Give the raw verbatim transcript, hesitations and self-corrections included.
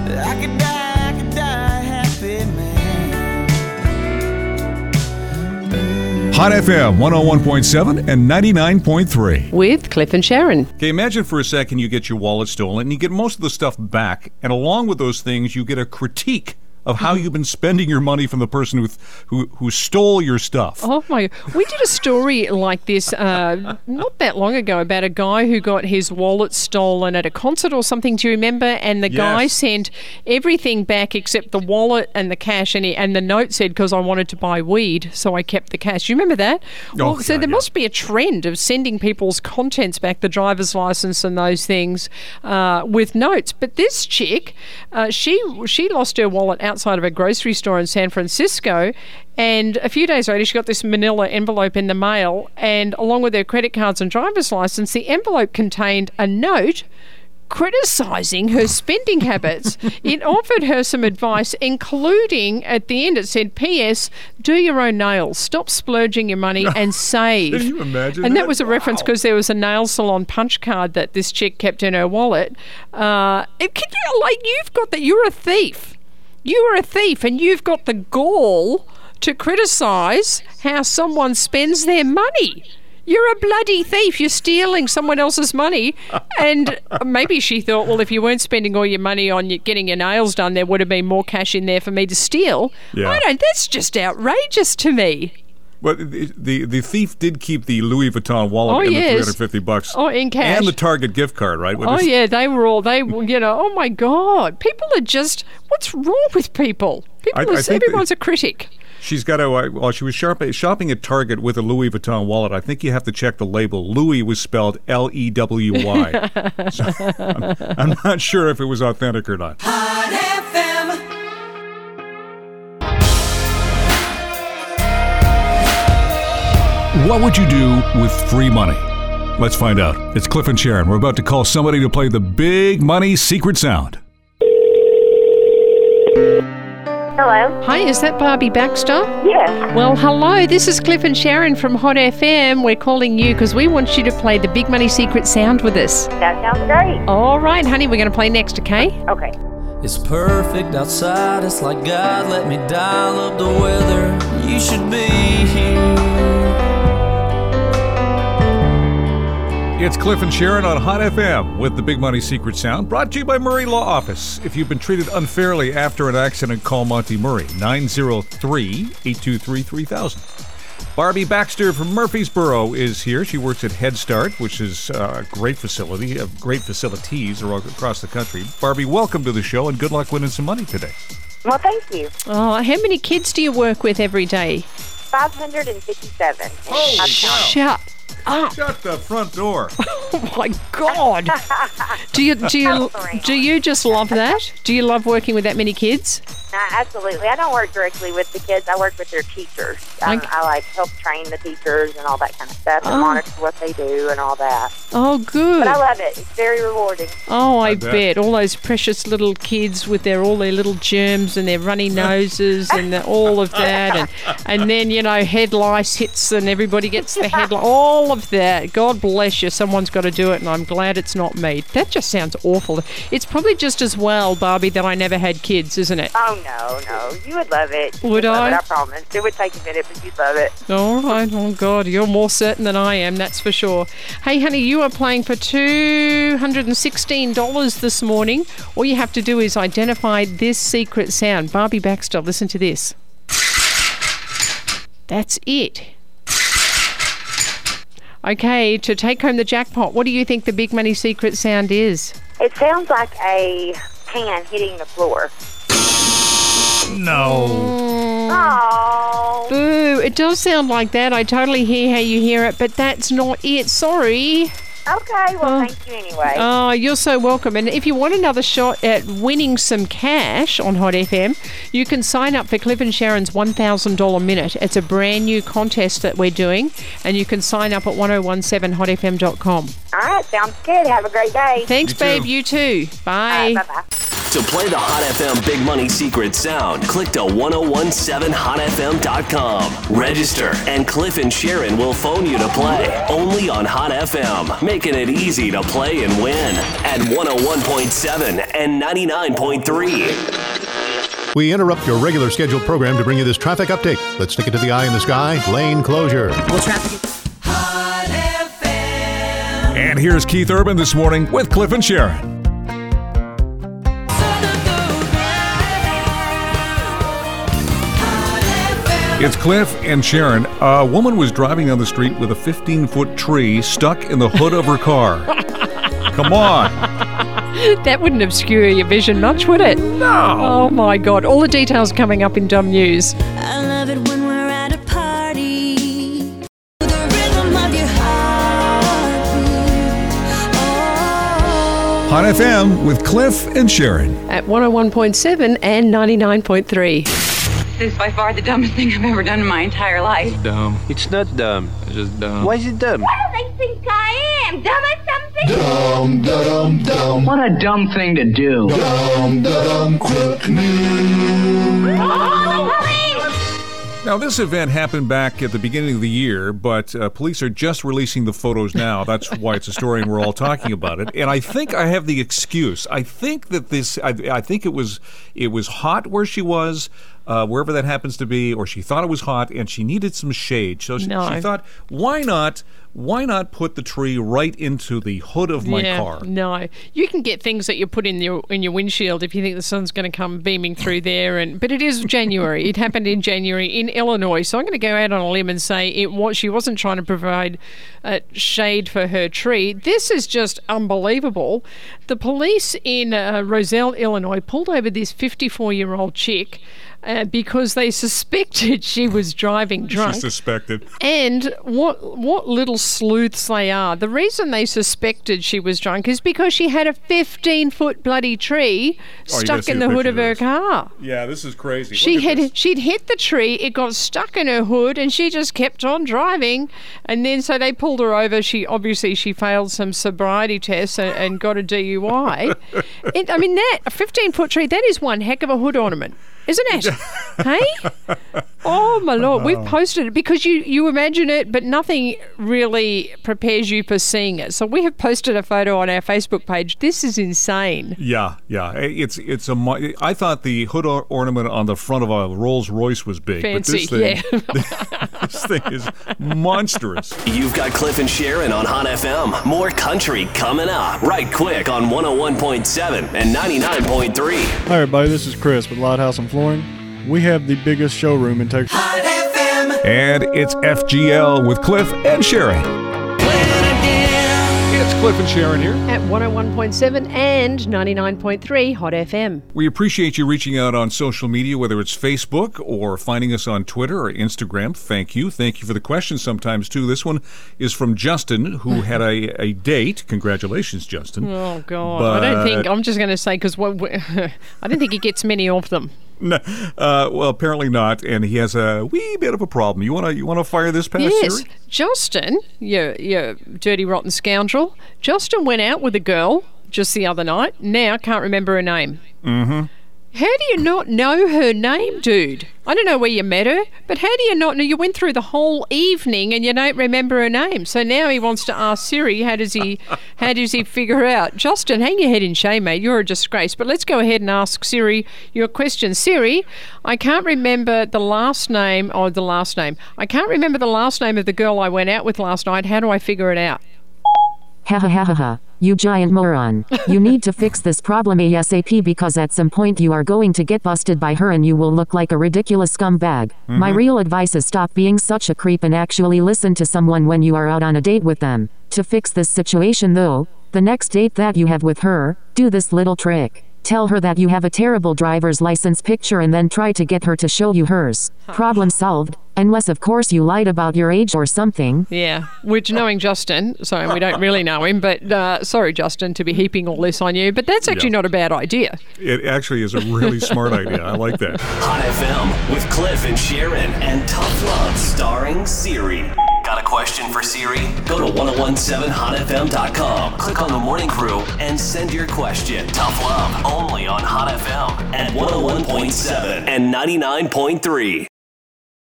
I could die, I could die happy, man. Hot F M one oh one point seven and ninety-nine point three. With Cliff and Sharon. Okay, imagine for a second you get your wallet stolen and you get most of the stuff back, and along with those things you get a critique of how you've been spending your money from the person who who, who stole your stuff. Oh my! We did a story like this uh, not that long ago about a guy who got his wallet stolen at a concert or something. Do you remember? And the Yes. guy sent everything back except the wallet and the cash, and he, and the note said, because I wanted to buy weed, so I kept the cash. Do you remember that? Oh, well, so God, there yeah. must be a trend of sending people's contents back, the driver's license and those things, uh, with notes. But this chick, uh, she she lost her wallet outside of a grocery store in San Francisco, and a few days later she got this manila envelope in the mail, and along with her credit cards and driver's license, the envelope contained a note criticising her spending habits. It offered her some advice, including at the end it said, P S do your own nails, stop splurging your money and save. Can you imagine And that, that? was a Wow. reference because there was a nail salon punch card that this chick kept in her wallet. Uh, it- can you, like, you've got that, you're a thief. You are a thief, and you've got the gall to criticise how someone spends their money. You're a bloody thief. You're stealing someone else's money. And maybe she thought, well, if you weren't spending all your money on your, getting your nails done, there would have been more cash in there for me to steal. Yeah. I don't. That's just outrageous to me. But the, the the thief did keep the Louis Vuitton wallet Oh, and the yes. three hundred fifty bucks. Oh, in cash. And the Target gift card, right? What Oh, is- yeah, they were all, they were, you know, oh, my God. People are just, what's wrong with people? People I- are, I think that- everyone's a critic. She's got to, uh, while she was shopping, shopping at Target with a Louis Vuitton wallet, I think you have to check the label. Louis was spelled L E W Y. So I'm, I'm not sure if it was authentic or not. Hot F M. What would you do with free money? Let's find out. It's Cliff and Sharon. We're about to call somebody to play the Big Money Secret Sound. Hello? Hi, is that Barbie Baxter? Yes. Well, hello, this is Cliff and Sharon from Hot F M. We're calling you because we want you to play the Big Money Secret Sound with us. That sounds great. All right, honey, we're going to play next, okay? Okay. It's perfect outside, it's like God let me dial up the weather. You should be here. It's Cliff and Sharon on Hot F M with the Big Money Secret Sound, brought to you by Murray Law Office. If you've been treated unfairly after an accident, call Monty Murray, nine oh three, eight two three, three thousand. Barbie Baxter from Murfreesboro is here. She works at Head Start, which is a great facility, uh, great facilities across the country. Barbie, welcome to the show, and good luck winning some money today. Well, thank you. Oh, how many kids do you work with every day? five hundred fifty-seven. Holy I'm cow. counting. Shut up. Shut the front door. Oh, my God. Do you, do you, do you just love that? Do you love working with that many kids? Uh, absolutely. I don't work directly with the kids. I work with their teachers. Um, Okay. I like help train the teachers and all that kind of stuff and Oh. monitor what they do and all that. Oh, good. But I love it. It's very rewarding. Oh, I, I bet. bet. All those precious little kids with their all their little germs and their runny noses and the, all of that, and and then you know head lice hits and everybody gets the head lice. All of that. God bless you. Someone's got to do it, and I'm glad it's not me. That just sounds awful. It's probably just as well, Barbie, that I never had kids, isn't it? Oh, no, no. You would love it. You Would love I? It, I promise. It would take a minute, but you'd love it. All right. Oh God, you're more certain than I am. That's for sure. Hey, honey, you are playing for two hundred and sixteen dollars this morning. All you have to do is identify this secret sound. Barbie Baxter, listen to this. That's it. Okay, to take home the jackpot, what do you think the Big Money Secret sound is? It sounds like a can hitting the floor. No. Oh. Boo, it does sound like that. I totally hear how you hear it, but that's not it. Sorry. Okay, well, Oh. thank you anyway. Oh, you're so welcome. And if you want another shot at winning some cash on Hot F M, you can sign up for Cliff and Sharon's one thousand dollars Minute. It's a brand new contest that we're doing, and you can sign up at ten seventeen hot f m dot com. All right, sounds good. Have a great day. Thanks, You too. babe. You too. Bye. Bye-bye. To play the Hot F M Big Money Secret Sound, click to ten seventeen hot f m dot com. Register, and Cliff and Sharon will phone you to play. Only on Hot F M, making it easy to play and win at one oh one point seven and ninety-nine point three. We interrupt your regular scheduled program to bring you this traffic update. Let's stick it to the eye in the sky. Lane closure. Well, traffic. Hot F M. And here's Keith Urban this morning with Cliff and Sharon. It's Cliff and Sharon. A woman was driving down the street with a fifteen-foot tree stuck in the hood of her car. Come on. That wouldn't obscure your vision much, would it? No. Oh, my God. All the details coming up in Dumb News. I love it when we're at a party. The rhythm of your heartbeat. Oh. Hot F M with Cliff and Sharon. At one oh one point seven and ninety-nine point three. This is by far the dumbest thing I've ever done in my entire life. Dumb. It's not dumb. It's just dumb. Why is it dumb? What do they think I am? Dumb or something? Dumb, dumb, dumb. What a dumb thing to do. Dumb, dumb, quick news. Oh, police! Now, this event happened back at the beginning of the year, but uh, police are just releasing the photos now. That's why it's a story and we're all talking about it. And I think I have the excuse. I think that this, I, I think it was, it was hot where she was, uh, wherever that happens to be, or she thought it was hot and she needed some shade. So she, No. she thought, why not, why not put the tree right into the hood of my yeah, car? No, you can get things that you put in your in your windshield if you think the sun's going to come beaming through there. And but it is January. It happened in January in Illinois. So I'm going to go out on a limb and say it was she wasn't trying to provide uh, shade for her tree. This is just unbelievable. The police in uh, Roselle, Illinois, pulled over this fifty-four-year-old chick. Uh, because they suspected she was driving drunk. She suspected. And what what little sleuths they are. The reason they suspected she was drunk is because she had a fifteen-foot bloody tree Oh, you gotta stuck see in the the hood picture of her this. car. Yeah, this is crazy. She Look at had this. she'd hit the tree, it got stuck in her hood, and she just kept on driving. And then so they pulled her over. She obviously she failed some sobriety tests and, and got a D U I. it, I mean that a fifteen-foot tree, that is one heck of a hood ornament. Isn't it? Hey? Oh, my Lord. We've posted it because you, you imagine it, but nothing really prepares you for seeing it. So we have posted a photo on our Facebook page. This is insane. Yeah, yeah. It's it's a. mo- I thought the hood or- ornament on the front of a Rolls Royce was big, Fancy, but this thing, yeah. this thing is monstrous. You've got Cliff and Sharon on Hot F M. More country coming up right quick on one oh one point seven and ninety-nine point three. Hi everybody, this is Chris with Lighthouse and Flooring. We have the biggest showroom in Texas. Hot F M. And it's F G L with Cliff and Sharon. It's Cliff and Sharon here. At one oh one point seven and ninety-nine point three Hot F M. We appreciate you reaching out on social media, whether it's Facebook or finding us on Twitter or Instagram. Thank you. Thank you for the questions sometimes, too. This one is from Justin, who had a, a date. Congratulations, Justin. Oh, God. But- I don't think, I'm just going to say, because I don't think he gets many of them. No, uh, well, apparently not, and he has a wee bit of a problem. You want to you want to fire this past, Yes, Siri? Justin, you you dirty rotten scoundrel. Justin went out with a girl just the other night. Now can't remember her name. Mm-hmm. How do you not know her name, dude? I don't know where you met her, but how do you not know? You went through the whole evening and you don't remember her name. So now he wants to ask Siri, how does he how does he figure out? Justin, hang your head in shame, mate. You're a disgrace. But let's go ahead and ask Siri your question. Siri, I can't remember the last name, or the last name. I can't remember the last name of the girl I went out with last night. How do I figure it out? Ha ha ha ha ha. You giant moron. You need to fix this problem ASAP because at some point you are going to get busted by her and you will look like a ridiculous scumbag. Mhm. My real advice is stop being such a creep and actually listen to someone when you are out on a date with them. To fix this situation though, the next date that you have with her, do this little trick. Tell her that you have a terrible driver's license picture and then try to get her to show you hers. Problem solved. Unless, of course, you lied about your age or something. Yeah, which knowing Justin, sorry, we don't really know him, but uh, sorry, Justin, to be heaping all this on you, but that's actually Yeah. not a bad idea. It actually is a really smart idea. I like that. Hot F M with Cliff and Sharon and Tough Love starring Siri. Got a question for Siri? Go to ten seventeen hot f m dot com. Click on the morning crew and send your question. Tough love only on Hot F M at one oh one point seven and ninety-nine point three.